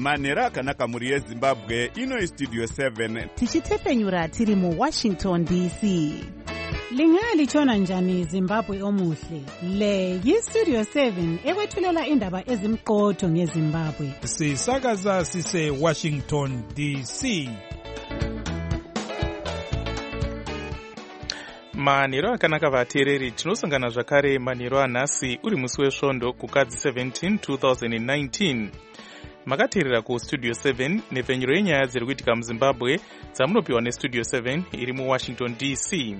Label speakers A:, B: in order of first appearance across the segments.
A: manhero akanaka mhuri yezimbabwe. Ino Studio 7
B: tichitefenyura tiri muWashington DC.
C: Lingalitshona njani Zimbabwe omuhle? Le yiStudio 7 ekwethulela indaba ezimqotho ngeZimbabwe.
D: Sisakaza sise Washington DC.
E: manhero akanaka vateereri, tinosangana zvakare manhero anhasi uri musi wesvondo kukadzi 17 2019. makateerera kuStudio 7 nepfenyuro yenyaya dziri kuitika muZimbabwe dzamunopiwa neStudio 7 iri muWashington DC.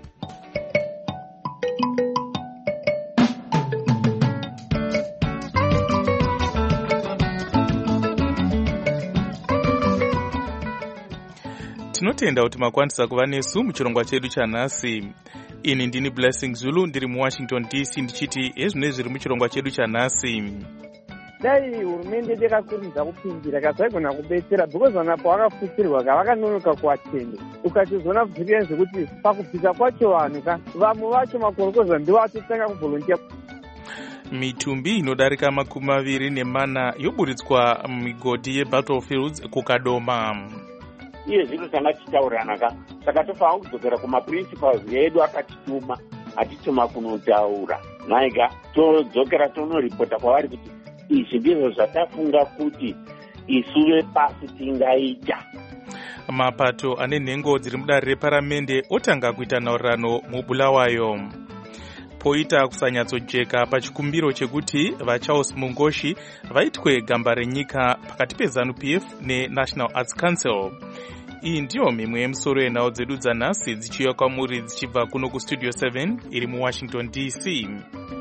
E: tinotenda kuti makwanisa kuva nesu muchirongwa chedu chanhasi. Ini ndini Blessing Zulu ndiri muWashington DC ndichiti ezvine zviri muchirongwa chedu chanhasi.
F: Dai hurumende yakakurudzira kupindira kasaigona kubetsera because vanapo vakafusirwa kavakanonoka kuatende ukachizona vhiriya zvekuti pakupisa kwacho vanhu vamwe vacho makorokoza ndivo atotanga kuvolontiya.
E: Mitumbi inodarika 24 yoburitswa mumigodhi yeBattlefields kukadoma.
G: Iye zviro tanga tichitaurirana saka tofanira kudzokera kumaprincipals edu akatituma atituma kunotaura naika todzokera tonoripota kwavari kuti izvi ndizvo zvatafunga kuti isu vepasi tingaita.
E: Mapato ane nhengo dziri mudare reparamende otanga kuita nhaurirano muBulawayo. Poita kusanyatsojeka pachikumbiro chekuti vaCharles Mungoshi vaitwe gamba renyika pakati peZANU-PF neNational Arts Council. Iyi ndiyo mimwe yemusoro yenhau dzedu dzanhasi dzichiuya kwamuri dzichibva kuno kuStudio 7 iri muWashington DC.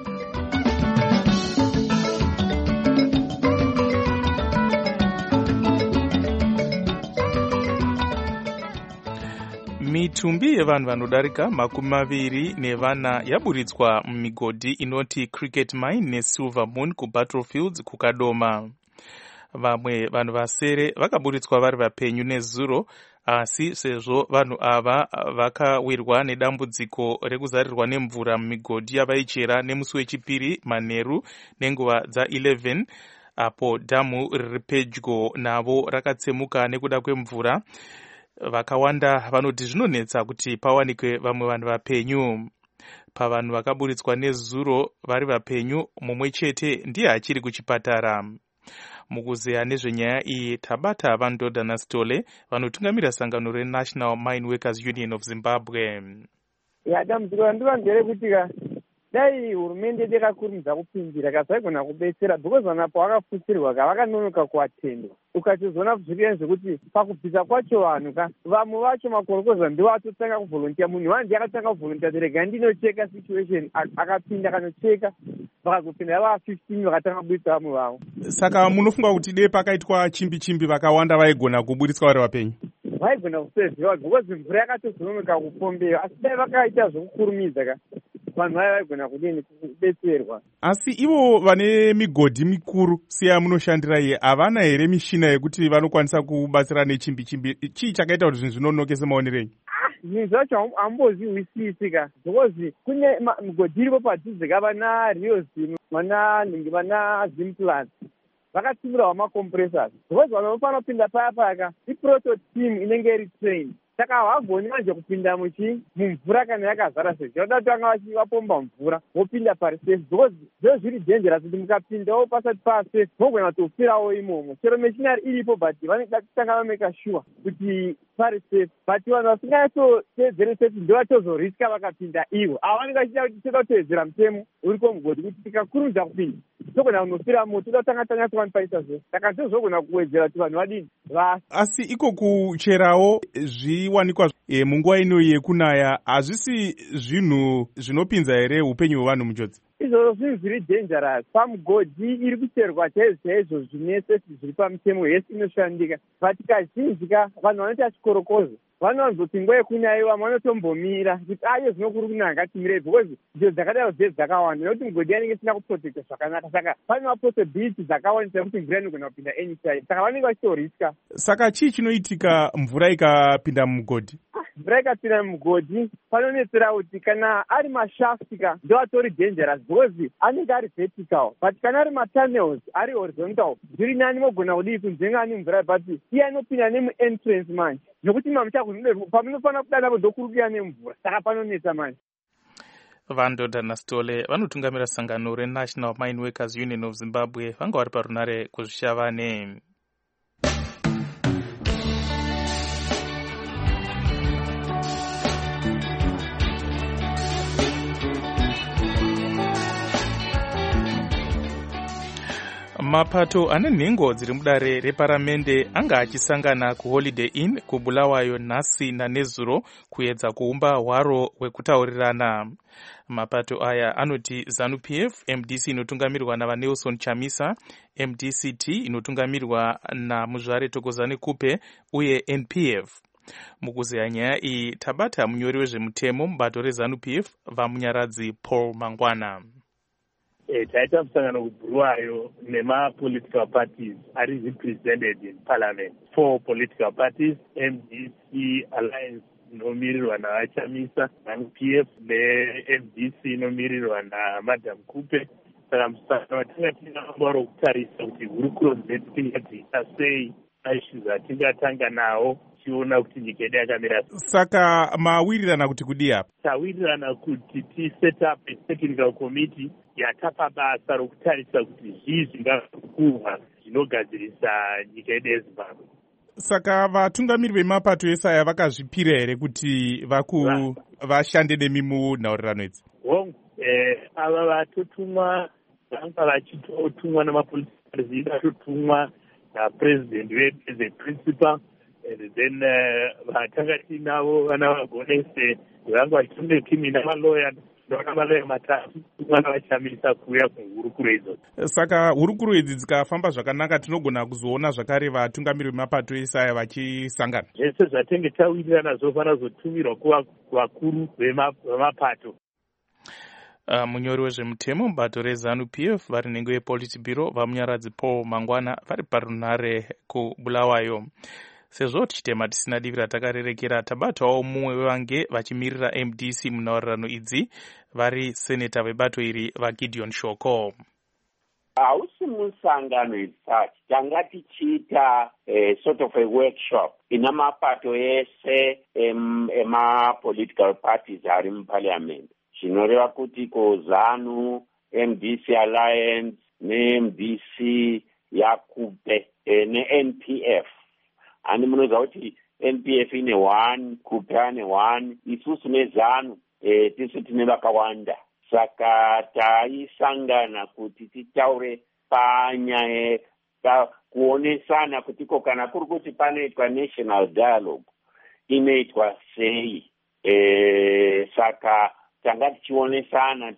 E: Mitumbi yevanhu vanodarika 24 yaburitswa mumigodhi inoti Cricket Mine neSilver Moon kuBattlefields kukadoma. Vamwe vanhu vasere vakaburitswa vari vapenyu nezuro, asi sezvo vanhu ava vakawirwa nedambudziko rekuzarirwa nemvura mumigodhi yavaichera nemusi wechipiri manheru nenguva dza11 apo dhamu riri pedyo navo rakatsemuka nekuda kwemvura. Vakawanda vanoti zvinonetsa kuti pawanikwe vamwe vanhu vapenyu. Pavanhu vakaburitswa nezuro vari vapenyu, mumwe chete ndiye achiri kuchipatara. Mukuzeya nezvenyaya iyi tabata vanodhodha naSitole vanotungamira sangano reNational Mine Workers Union of Zimbabwe.
F: Dambudziko randiva nderekuti dai hurumende yakakurudzira kupindira kasaigona kubetsera because vanapo vakafusirwa kavakanonoka kuatenda ukachizona vhiriya zvekuti pakupisa kwacho vanhu vamwe vacho makorokoza ndivo atotanga kuvolontiya. Munhu wanje akatanga kuvolontiya terega ndinocheka situation akapinda kanocheka vakazopinda vava 15 vakatanga kuburitsa vamwe vavo.
A: Saka munofunga kuti dei pakaitwa chimbi vakawanda vaigona kuburitswa vari vapenyu?
F: Vaigona kuseziwa because mvura yakatozononoka kupombewa, asi dai vakaita zvokukurumidza vanhu vaya vaigona kudini kubetserwa.
A: Asi ivo vane migodhi mikuru siya munoshandira iye havana here mishina yekuti vanokwanisa kubatsira nechimbi? Chii chakaita kuti zvinhu zvinonokese maonerenyu?
F: Zvinhu zvacho hambozvihwisisi because kune migodhi iripo padhuze vana Rio Zim vana Zimplants vakatumirawo macompressors because vanhu vanofanira kupinda paya iproto team inenge iri trained. Saka havagoni manje kupinda mumvura kana yakazara sezvinoda kuti vanga vapomba mvura vopinda parisafe because zvo zviri dangerous kuti mukapindawo pasati pasafe mogona kutofirawo imomo. Chero machinari iripo but vanoda kutanga vameka sure kuti parisafe, but vanhu vasingaitotedzere safety ndovachozoriska vakapinda ivo. Ava vanenge vachida kuti toda kutevedzera mutemo uriko mugodhi kuti tikakurumidza kupinda togona kunofiramo toda kutanga tiwanpaisa zvese. Saka ndozvogona kuwedzera kuti vanhu vadini vasi.
A: Asi iko kucherawo zviwanikwa munguva ino yekunaya hazvisi zvinhu zvinopinza here upenyu hwevanhu munjodzi?
F: Izvozvo zvinhu zviri dangerous. Pamugodhi iri kucherwa chaizvo zvine zviri pamutemo yese inoshandika, but kazhinji vanhu vanoita chikorokozo vanozoti nguva yekunaya vamwe vanotombomira kuti aiyo zvinokuri kunaka ngatimirei because nzvimbo dzakadaro dzese dzakawanda nekuti mugodhi anenge isina kuprotecta zvakanaka. Saka pane mapossibility dzakawandisa kuti mvura inogona kupinda anytime, saka vanenge vachitoriska.
A: Saka chii chinoitika mvura ikapinda mumugodhi?
F: mvura ikapinda mugodhi panonetsera kuti kana ari mashaftika ndo atori dangerous because anenge ari vertical, but kana ari matunnels ari horizontal zviri nani mogona kudii kunzenga ane mvura, but iye anopinda nemuentrance manje nokuti pamunofanira kudanapo ndokurukira nemvura, saka panonetsa manje.
E: Vandodha naStole vanotungamira sangano reNational Mine Workers Union of Zimbabwe vanga vari parunare kuzvishavane. Mapato ane nhengo dziri mudare reparamende anga achisangana kuHoliday Inn kuBulawayo nhasi nanezuro kuedza kuumba hwaro hwekutaurirana. Mapato aya anoti ZANU-PF, MDC inotungamirwa navaNelson Chamisa, MDCT inotungamirwa naMuzvare Thokozani Kupe uye NPF. Mukuzeya nyaya iyi tabata munyori wezvemutemo mubato reZANU-PF vamunyaradzi Paul Mangwana.
H: Taita musangano kuBulawayo nema-political parties are represented in parliament. 4 political parties, MDC Alliance inomirirwa navachamisa, ZANU-PF ne-MDC inomirirwa naMadam Kupe. Saka musangano watinga tinamba rokutarisa kuti hurukuro dzedu tingadziita sei maissues atingatanga nawo tichiona kuti nyika yedu yakamira.
A: Saka mawirirana kuti kudii apa?
H: Tawirirana kuti tiset up a technical committee yatapa basa rokutarisa kuti zvii zvingakurwa zvinogadzirisa nyika yedu yeZimbabwe.
A: Saka vatungamiri vemapato ese aya vakazvipira here kuti vashande nemi munhaurirano idzi?
H: Hongu, ava vatotumwa vanga vachitotumwa namapolisi vatotumwa napresident wedu as a principal, and then vatanga tinavo vana vagonese vanga vachitonekimi namaloya ndoona matatu mwana vachamisa kuuya kuhurukuro idzodzo.
A: Saka hurukuro idzi dzikafamba zvakanaka tinogona kuzoona zvakare vatungamiri vemapato ese aya vachisangana.
H: Zvese zvatenge tawirirana zvofanira kuzotumirwa kuvakuru vemapato.
E: Munyori wezvemutemo mubato reZANU-PF vari nhengo yePolitburo vamunyaradzi Paul Mangwana vari parunare kuBulawayo. Sezvo tichitema tisina divi ratakarerekera, tabatawo mumwe wevange vachimirira MDC munhaurirano idzi vari seneta vebato iri vaGideon Shoko.
G: Hausi musangano idzachi, tanga tichiita sort of a workshop ina mapato ese ema-political parties ari muparliament. Zvinoreva kuti ZANU, MDC Alliance, ne-MDC yaKupe ne-NPF. Ani munoziva kuti NPF ine 1, Kupe ane 1, isusu neZANU tisu tine vakawanda. Saka taisangana kuti titaure panyaya kuonesana kuti kana kuri kuti panoitwa national dialogue inoitwa sei. Saka tanga tichionesana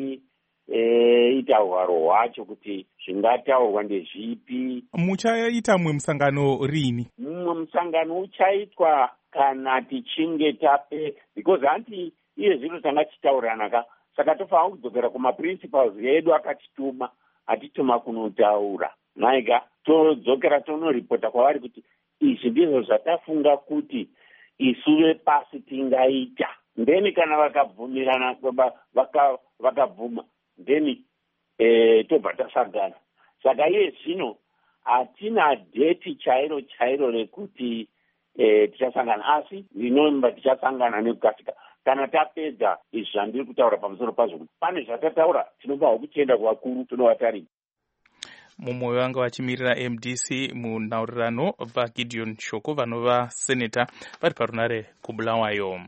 G: tichiita hwaro hwacho kuti zvingataurwa ndezvipi.
A: Muchaita mumwe musangano rini?
G: Mumwe musangano uchaitwa kana tichinge because hanti iye zviro tanga tichitaurirana ka, saka tofanira kudzokera kumaprincipals edu akatituma, atituma kunotaura naika todzokera tonoripota kwavari kuti izvi ndizvo zvatafunga kuti isu vepasi tingaita. Ndeni kana vakabvumirana vakabvuma ndeni tobva tasangana. Saka iye zvino hatina dheti chairo rekuti tichasangana, asi rinomba tichasangana nekukasika kana tapedza izvi zvandiri kutaura pamusoro pazvo. Pane zvatataura tinobva kuchienda kuvakuru tonovatarira.
E: Mumwe vanga vachimirira MDC munhaurirano vaGideon Shoko vanova seneta vari parunare kuBulawayo.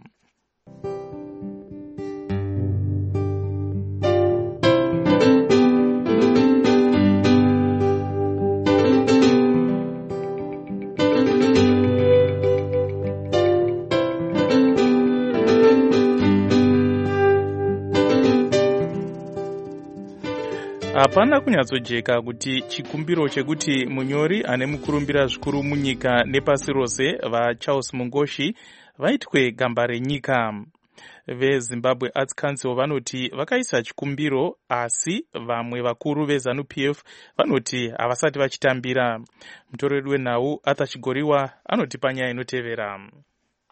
E: Hapana kunyatsojeka kuti chikumbiro chekuti munyori ane mukurumbira zvikuru munyika nepasi rose vaCharles Mungoshi vaitwe gamba renyika. VeZimbabwe Arts Council vanoti vakaisa chikumbiro, asi vamwe vakuru veZANU-PF vanoti havasati vachitambira. Mutori wedu wenhau Arthur Chigoriwa anoti panyaya inotevera.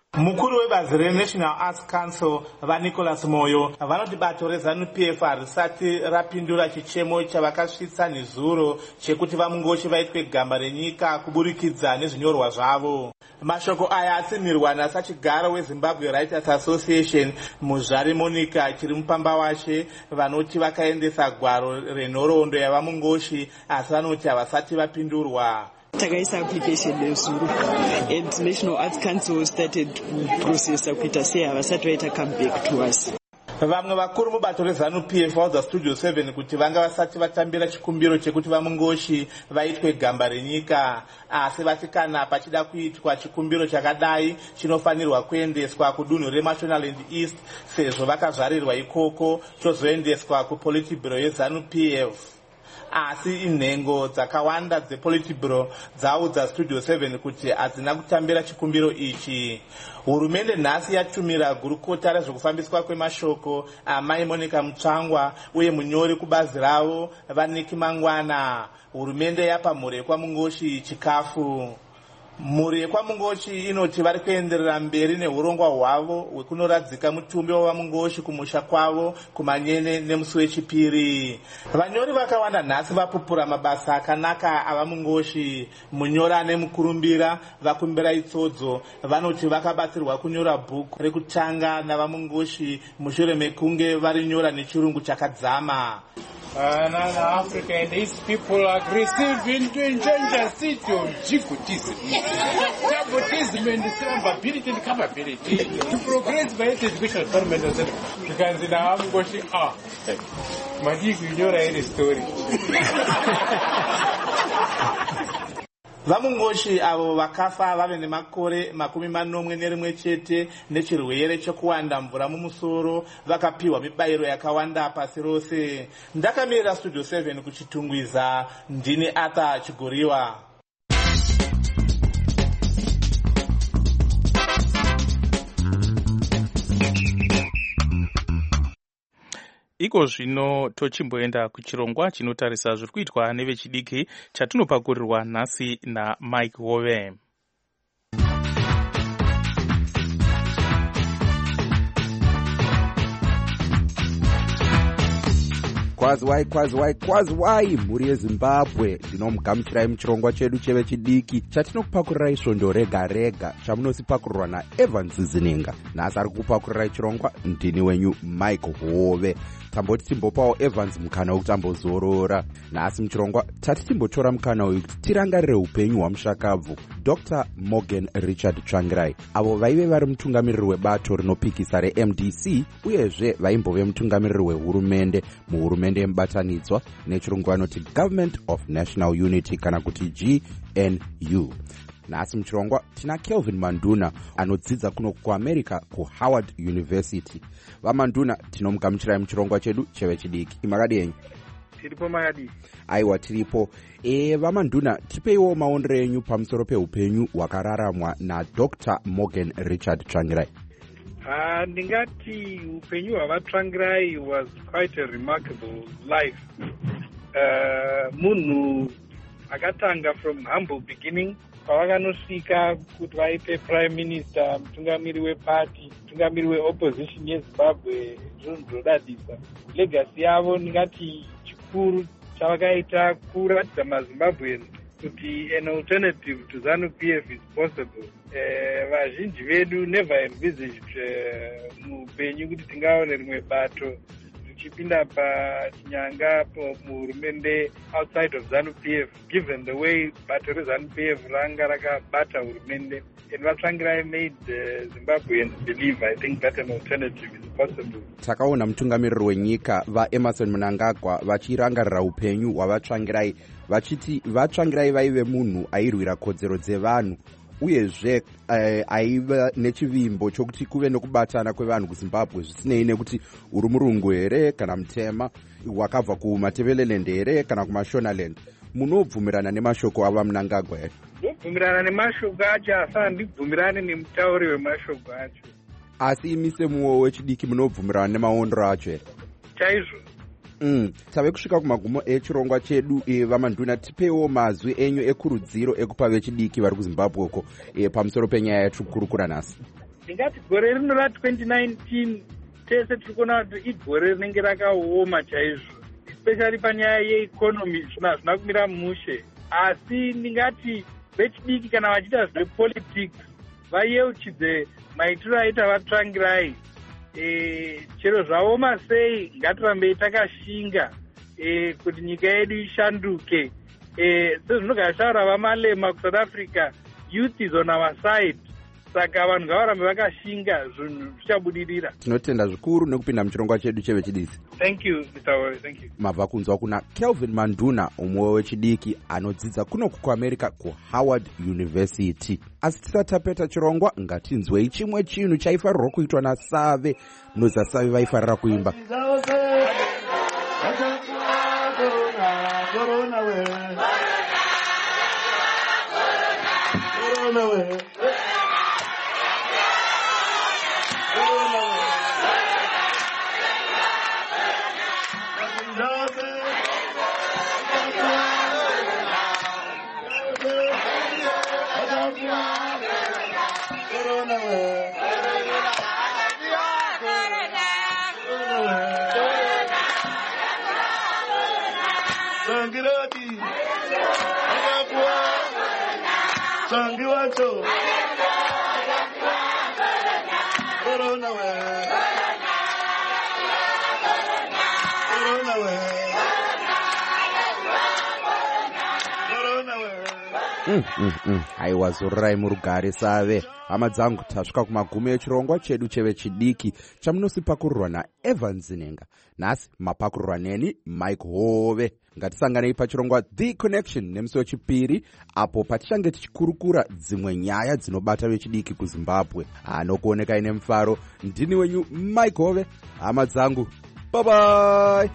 I: Mukuru webazi reNational Arts Council vaNicholas Moyo vanoti bato reZANU-PF harisati rapindura chichemo chavakasvitsa nezuro chekuti vamungoshi vaitwe gamba renyika kuburikidza nezvinyorwa zvavo. Mashoko aya asimirwa nasachigaro weZimbabwe Writers Association Muzvari Monica chiri mupamba washe, vanoti vakaendesa gwaro renhoroondo yavamungoshi asi vanoti havasati vapindurwa.
J: Takaisa application nezuro and National Arts Council started process kuita sei havasati vaita come back to us.
I: Vamwe vakuru mubato reZANU-PF vaudza Studio 7 kuti vanga vasati vatambira chikumbiro chekuti vamungoshi vaitwe gamba renyika, asi vati kana pachida kuitwa chikumbiro chakadai chinofanirwa kuendeswa kudunhu reMashonaland East sezvo vakazvarirwa ikoko, chozoendeswa kuPolitburo yeZANU-PF. Asi inhengo dzakawanda dzePolitburo dzaudza Studio 7 kuti hadzina kutambira chikumbiro ichi. Hurumende nhasi yatumira gurukota rezvekufambiswa kwemashoko amai Monica Mutsvangwa uye munyori kubazi ravo vaNiki Mangwana. Hurumende yapa mhuri yekwamungoshi chikafu. Mhuri yekwamungoshi inoti vari kuenderera mberi neurongwa hwavo hwekunoradzika mutumbi wavamungoshi kumusha kwavo kuManyene nemusi wechipiri. Vanyori vakawanda nhasi vapupura mabasa akanaka avamungoshi. Munyori ane mukurumbira Vakumbira Itsodzo vanoti vakabatsirwa kunyora bhuku rekutanga navamungoshi mushure mekunge varinyora nechirungu chakadzama.
K: Africa and its people are receiving to change the city of Jibutism. Jibutism and Sambability and capability to progress by its educational department. Because in our Goshi, Magic, you know the story.
I: Vamungoshi avo vakafa vave nemakore 41 chete nechirwere chokuwanda mvura mumusoro vakapiwa mibayiro yakawanda pasi rose. Ndakamirira Studio 7 kuchitungwiza, ndini Arthur Chigoriwa.
E: Iko zvino tochimboenda kuchirongwa chinotarisa zviri kuitwa nevechidiki chatinopakurirwa nhasi naMike Hove.
L: Kwazwai mhuri yeZimbabwe, ndinomugamuchirai muchirongwa chedu chevechidiki chatinokupakurirai svondo rega rega chamunosipakurirwa naEvans Zininga. Nhasi ari kupakurirai chirongwa ndini wenyu Mike Hove. Tamboti timbopawo Evans mukana wekuti ambozorora. Nhasi muchirongwa tati timbotora mukana wekuti tirangarire upenyu hwamushakabvu Dr. Morgan Richard Tsvangirai, avo vaive vari mutungamiriri webato rinopikisa reMDC uyezve vaimbove mutungamiriri wehurumende muhurumende yemubatanidzwa, nechirungu vanoti Government of National Unity kana kuti GNU. Nhasi muchirongwa tina Kelvin Manduna anodzidza kuno kuAmerica kuHoward University. VaManduna tinomugamuchirai muchirongwa chedu chevechidiki. Imakadi yenyu?
M: Tiripo makadi.
L: Aiwa tiripo. VaManduna, tipeiwo maonero enyu pamusoro peupenyu hwakararamwa naDr. Morgan Richard Tsvangirai.
M: Ndingati upenyu hwavaTsvangirai was quite a remarkable life. Munhu akatanga from humble beginning, pavakanosvika kuti vaite prime minister, mutungamiri weparty, mutungamiri weopposition yeZimbabwe, zvinhu zvodadisa. Legacy yavo ndingati chikuru chavakaita kuratidza maZimbabweans kuti an alternative to ZANU-PF is possible. Vazhinji vedu never envisaged muupenyu kuti tingaone rimwe bato richipinda pachinyanga muhurumende outside of ZANU-PF, given the way bato reZANU-PF ranga rakabata hurumende. And vaTsvangirai made Zimbabweans believe, I think, that an alternative is possible.
L: Takaona mutungamiriri wenyika vaEmerson Mnangagwa vachirangarira upenyu hwavaTsvangirai vachiti vaTsvangirai vaive munhu airwira kodzero dzevanhu uyezve aiva nechivimbo chokuti kuve nokubatana kwevanhu kuZimbabwe zvisinei nekuti uri murungu here kana mutema, wakabva kuMatabeleland here kana kuMashonaland. Munobvumirana nemashoko ava Mnangagwa here?
M: Ndobvumirana nemashoko acho, asi handibvumirani nemutauri wemashoko acho.
L: Asi imi semuwo wechidiki munobvumirana nemaondero acho here?
M: Chaizvo.
L: Tave kusvika kumagumo echirongwa chedu. VaManduna, tipeiwo mazwi enyu ekurudziro ekupa vechidiki vari kuZimbabwe uko pamusoro penyaya yatiri kukurukura nhasi.
M: ndingati gore rino ra2019 tese tiri kuona kuti igore rinenge rakaoma chaizvo, especially panyaya yeeconomy zvina kumira mushe. Asi ndingati vechidiki kana vachiita zvepolitics vayeuchidze maitiro aita vatsvangirai. Chero zvaoma sei ngatirambei takashinga kuti nyika yedu ishanduke. Sezvinogara zvataura vamalema kuSouth Africa, youth is on our side. Saka vanhu ngavarambe vakashinga, zvinhu zvichabudirira.
L: Tinotenda zvikuru nekupinda muchirongwa chedu chevechidiki.
M: Thank you Mr. Wari, thank you.
L: Mabva kunzwa kuna Kelvin Manduna, umwe wechidiki anodzidza kuno kuAmerica kuHoward University. Asi tisati tapeta chirongwa ngatinzwei chimwe chinhu chaifarirwa kuitwa naSave. Munoziva Save vaifarira kuimba aiwazorai murugare Save. Hama dzangu, tasvika kumagumi echirongwa chedu chevechidiki chamunosipakurirwa naEvans Nenga. Nhasi mapakurirwa neni Mike Hove. Ngatisanganei pachirongwa The Connection nemusi wechipiri, apo patichange tichikurukura dzimwe nyaya dzinobata vechidiki kuZimbabwe. Anokuoneka ine mufaro, ndini wenyu Mike Hove. Hama dzangu, bye bye.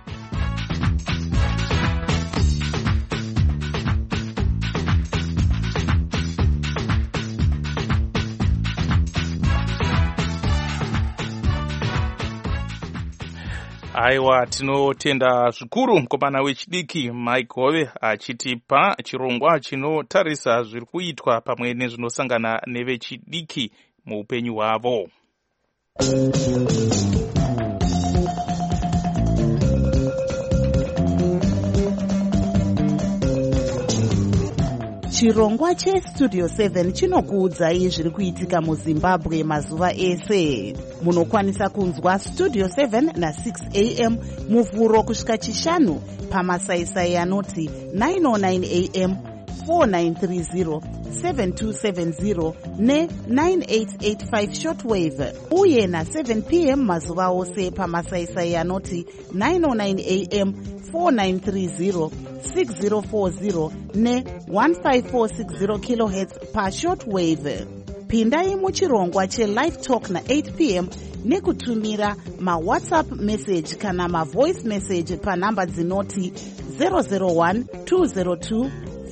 E: Aiwa, tinotenda zvikuru mukomana wechidiki Mike Hove achitipa chirongwa chinotarisa zviri kuitwa pamwe nezvinosangana nevechidiki muupenyu hwavo.
B: Chirongwa cheStudio 7 chinokuudzai zviri kuitika muZimbabwe mazuva ese. Munokwanisa kunzwa Studio 7 na6 am muvhuro kusvika chishanu pamasaisai anoti 909 am, 4930, 7270 ne9885 shortwave, uye na7 pm mazuva ose pamasaisai anoti 909 am, 4930, 6040 ne1546 kHz pashortwave. Pindai muchirongwa chelive talk na8 pm nekutumira mawhatsapp message kana mavoice message panhamba dzinoti 001 202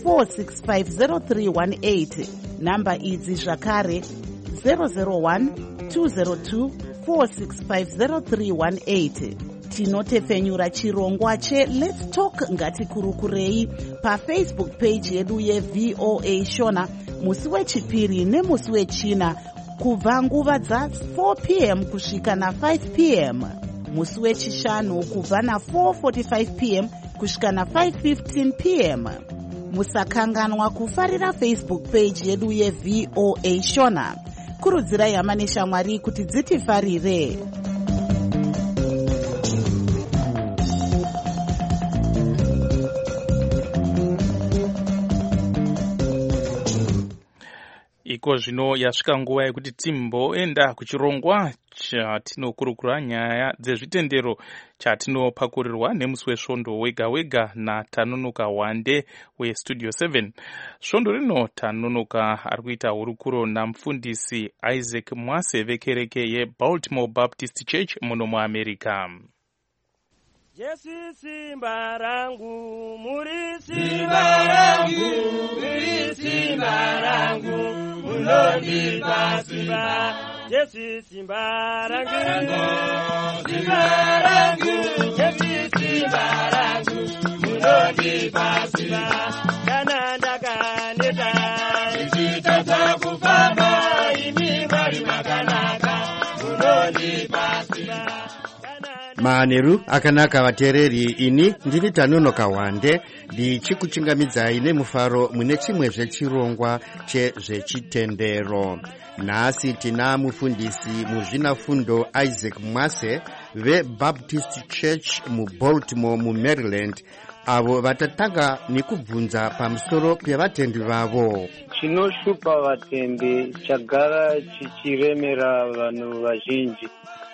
B: 4650318. Namba idzi zvakare 001 202 4650318. Tinotefenyura chirongwa cheLet's Talk ngatikurukurei paFacebook page yedu yeVOA Shona musi wechipiri nemusi wechina kubva nguva dza4 pm kusvika na5 pm, musi wechishanu kubva na4:45 pm kusvika na5:15 pm. Musakanganwa kufarira Facebook page yedu yeVOA Shona. Kurudzirai hama neshamwari kuti dzitifarire.
E: Iko zvino yasvika nguva yekuti timboenda kuchirongwa chatinokurukura nyaya dzezvitendero chatinopakurirwa nemusi wesvondo wega wega naTanonoka Wande weStudio 7. Svondo rino Tanonoka ari kuita hurukuro namufundisi Isaac Mwase vekereke yeBaltimore Baptist Church muno muAmerica.
N: Jesu simba rangu, muri simba rangu, muri simba rangu, munondipa simba. Jesu simba rangu, simba rangu, Jesu simba rangu, munondipa simba. Kana ndakaneta, ichitadza kufamba, imi mwari makanaka.
O: Manheru akanaka vateereri, ini ndini Tanonoka Wande ndichikuchingamidzai nemufaro mune chimwezve chirongwa chezvechitendero. Nhasi tina mufundisi muzvinafundo Isaac Mwase veBaptist Church muBaltimore muMaryland, avo vatatanga nekubvunza pamusoro pevatendi vavo.
P: Chinoshupa vatendi chagara chichiremera vanhu vazhinji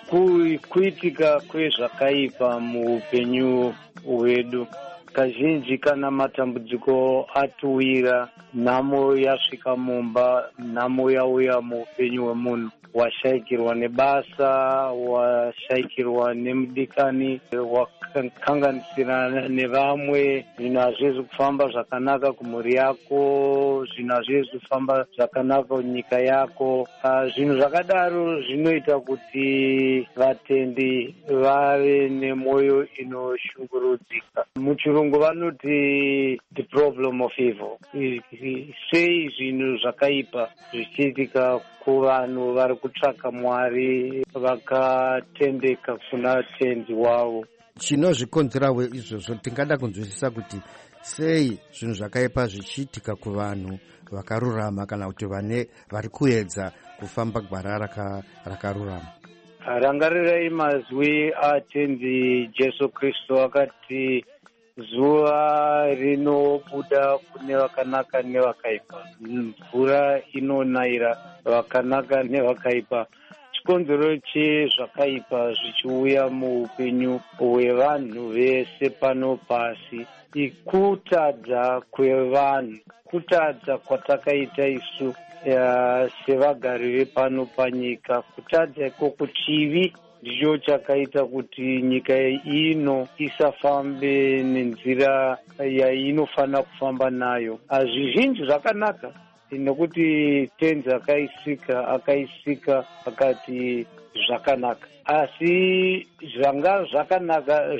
P: kuitika kwezvakaipa muupenyu hwedu. Kazhinji kana matambudziko atuwira, nhamo yasvika mumba, nhamo yauya muupenyu hwemunhu, washayikirwa nebasa, washayikirwa nemudikani, wakanganisira nevamwe, zvinhu hazvizi kufamba zvakanaka kumhuri yako, zvinhu hazvizi kufamba zvakanaka kunyika yako. Zvinhu zvakadaro zvinoita kuti vatendi vave nemwoyo inoshungurudzika. Muchirungu vanoti the problem of evil. Sei zvinhu zvakaipa zvichiitika kuvanhu vari kutsvaka Mwari vakatendeka kuna tenzi wavo.
O: Chinozvikonzerawo izvozvo tingada kunzwisisa kuti sei zvinhu zvakaipa zvichiitika kuvanhu vakarurama kana kuti vari kuedza kufamba gwara rakarurama.
P: Rangarirai mazwi atenzi Jesu Kristu akati zuva rinobuda kune vakanaka nevakaipa, mvura inonayira vakanaka nevakaipa. Chikonzero chezvakaipa zvichiuya muupenyu hwevanhu vese pano pasi ikutadza kwevanhu, kutadza kwatakaita isu sevagari vepano panyika. Kutadza ikoko chivi ndicho chakaita kuti nyika ino isafambe nenzira yainofanira kufamba nayo. Zvizhinji zvakanaka nekuti tenzi akaisika akati zvakanaka, asi zvanga zvakanaka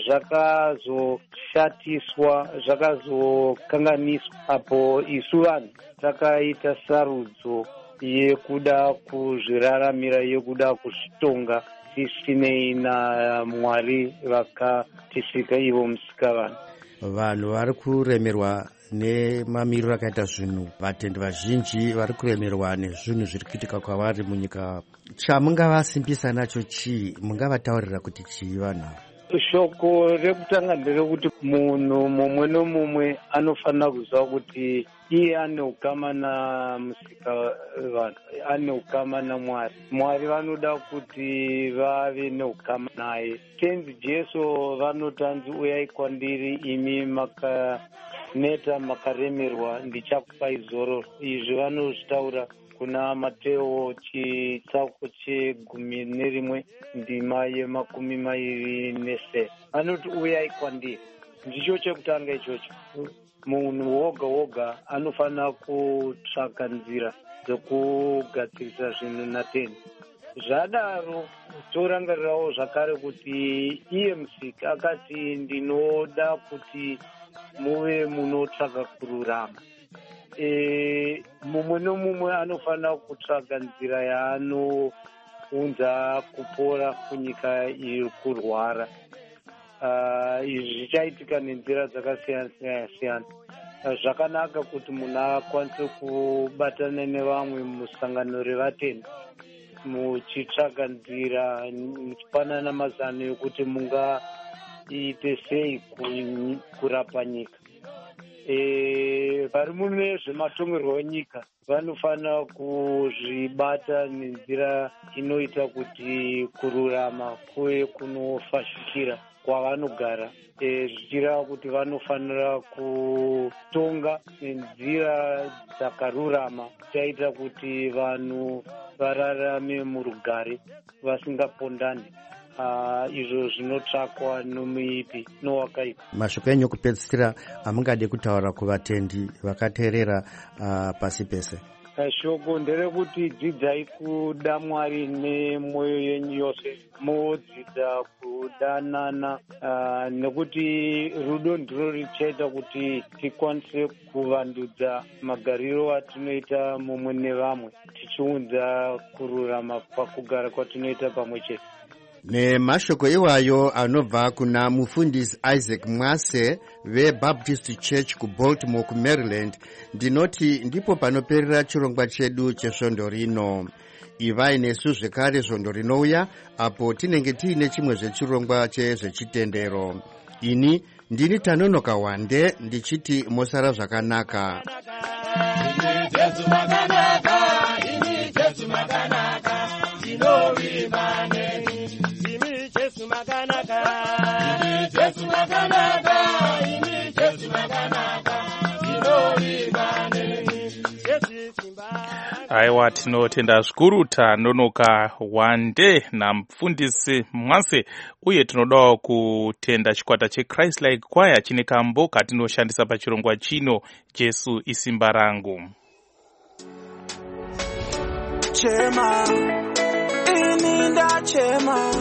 P: zvakazoshatiswa, zvakazokanganiswa apo isu vanhu takaita sarudzo yekuda kuzviraramira, yekuda kuzvitonga tisinei naMwari vakatisika ivo musika.
O: Vanhu vari kuremerwa nemamiriro akaita zvinhu, vatendi vazhinji vari kuremerwa nezvinhu zviri kuitika kwavari munyika. Chamungavasimbisa nacho chii? Mungavataurira kuti chii vanhu ava?
P: Shoko rekutanga nderekuti munhu mumwe nomumwe anofanira kuziva kuti iye ane ukama namusika vanhu, ane ukama naMwari. Mwari vanoda kuti vave neukama naye. Tenzi Jesu vanotanzi uyai kwandiri imi makaneta makaremerwa ndichakupai zororo. Izvi vanozvitaura kuna Mateo chitsauko 11 ndima ye24. Vanoti uyai kwandiri. Ndicho chekutanga ichocho. Munhu woga woga anofanira kutsvaka nzira dzokugadzirisa zvinhu natenzi. Zvadaro torangarirawo zvakare kuti iye musika akati ndinoda kuti muve munotsvaka kururama. Mumwe nomumwe anofanira kutsvaga nzira yaanounza kupora kunyika iri kurwara. Izvi zvichaitika nenzira dzakasiyana-siyana. Zvakanaka kuti munhu akwanise kubatana nevamwe musangano revatendi, muchitsvaga nzira, muchipanana mazano ekuti mungaite sei kurapa nyika. Vari mune zvematongerwo enyika vanofanira kuzvibata nenzira inoita kuti kururama kuve kunofashukira kwavanogara, zvichireva kuti vanofanira kutonga nenzira dzakarurama chaita kuti vanhu vararame murugare vasingapondani. Izvo zvinotsvakwa nomuipi nowakaipa.
O: Mashoko enyu kupedzisira amungade kutaura kuvatendi vakateerera pasi pese?
P: Shoko nderekuti dzidzai kuda Mwari nemwoyo yenyu yose, modzidza kudanana, nekuti rudo ndiro richaita kuti tikwanise kuvandudza magariro atinoita mumwe nevamwe, tichiunza kururama pakugara kwatinoita pamwe chete.
O: Nemashoko iwayo anobva kuna mufundisi Isaac Mwase veBaptist Church kuBaltimore kuMaryland, ndinoti ndipo panoperera chirongwa chedu chesvondo rino. Ivai nesu zvekare zvondo rinouya apo tinenge tiine chimwe zvechirongwa chezvechitendero. Ini ndini Tanonoka Wande ndichiti mosara zvakanaka.
E: Aiwa, tinotenda zvikuru Tanonoka Wande namufundisi Mwase, uye tinodawo kutenda chikwata cheChrist Like Choir chine kambo katinoshandisa pachirongwa chino, Jesu isimba rangu.
Q: Chema, ini ndachema,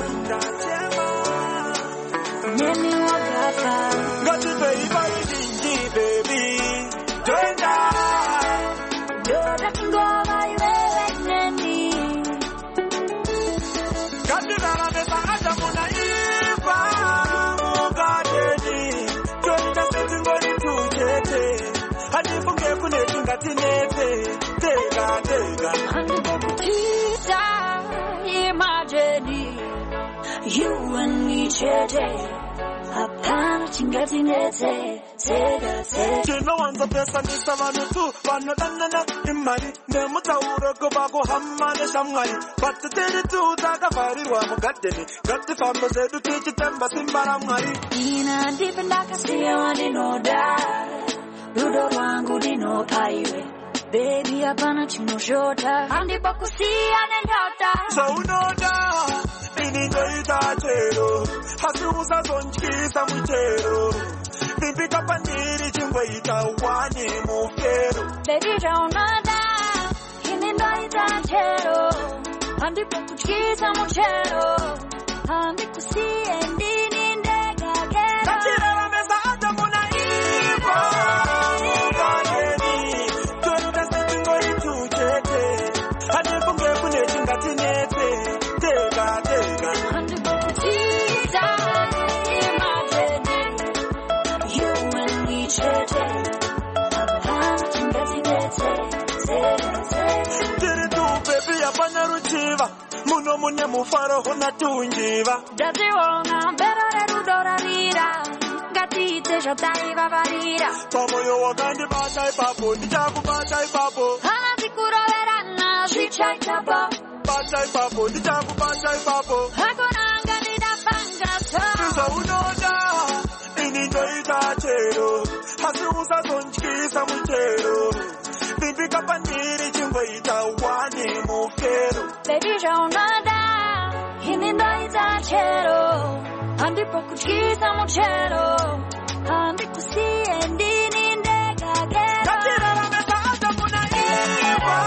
Q: neni wagafa, ngati beiba idinji baby, twenda, yoda kingoma iwewe neni, ngati dara mesa aja muna iba, mugadeni, twenda setingoni tujete, hadifunge kuneti ngati nepe, tega, tega, imagine you and me today. Hapana chingati nete tega tega. Chino wanza pesa ni samanu tu Vanodanana imari Nemutauro kubako hamane shamwari Batu teri tu daga farirwa mugadeni Gati fambo zedu tichi temba simbara mwari Ina dipendaka siya wani no da Rudo wangu dino paiwe Baby hapana chinoshota Andipa kusia nenyota So unoda Ini ndoita chero Hasiusa zonchisa mchero Nimpika pandiri chingweita wani mufero Baby jaunada Ini ndoita chero Andipa kuchisa mchero Andikusie ndini ndega gera Kachirera mesa ata muna iwa Muno mune mufaro hona tunjiva Daziwona berore rudora rira Gatite jotaiva varira Pamoyo wakandi batai papo Nijaku batai papo Hana zikuro verana Shichai chapa Batai papo Nijaku batai papo Hakonanga nidapanga so Nisa unoda Ini ndoita chero Hasiusa zonchikisa mchero Nimpika pandiri chingweita wani mufero Baby jaunada Ini ndoita chero Andipa kuchisa mchero Andikusie ndini ndega gera Kachirera mesa ata muna iwa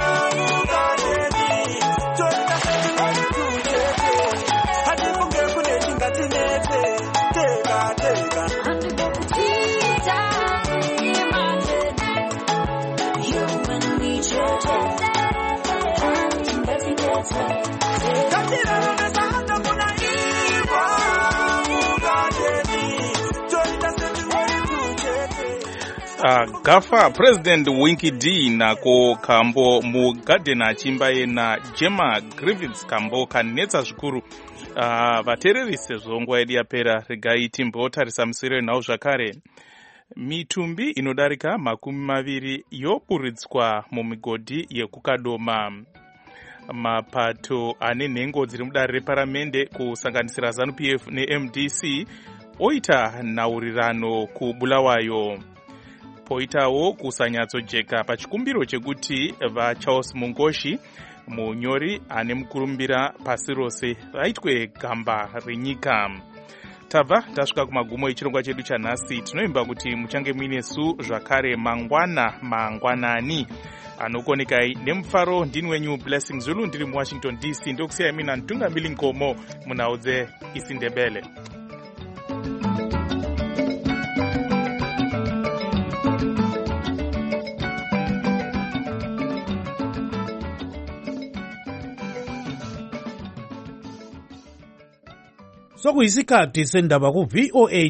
Q: Mugadeni Twenda setingoni tujete Hadifunge kune chingati nete Tega tega Andipa kuchisa imagine You and me chete Andingati nete Kachirera mesa ata muna iwa Mugadeni Twenda setingoni tujete
E: Gafa President Winky D nako kambo mugadheni achimba yena Gemma Griffiths kambo kanetsa zvikuru. Vatereri sezvo nguva yedu yapera, regai timbotarisa musoro wenhau zvakare. Mitumbi inodarika 20 yoburitswa mumigodhi yekukadoma. Mapato ane nhengo dziri mudare reparamende kusanganisira ZANU-PF neMDC oita nhaurirano kuBulawayo. Poitawo kusanyatsojeka pachikumbiro chekuti vaCharles Mungoshi, munyori ane mukurumbira pasi rose, vaitwe gamba renyika. Tabva tasvika kumagumo echirongwa chedu chanhasi. Tinoimba kuti muchange muinesu zvakare mangwanani anokonekai nemufaro. Ndini wenyu Blessing Zulu, ndiri muWashington DC. Ndokusiyai mina Ntungamili Nkomo munhau dzeIsiNdebele.
D: sokuyisikhathi sendaba ku-VOA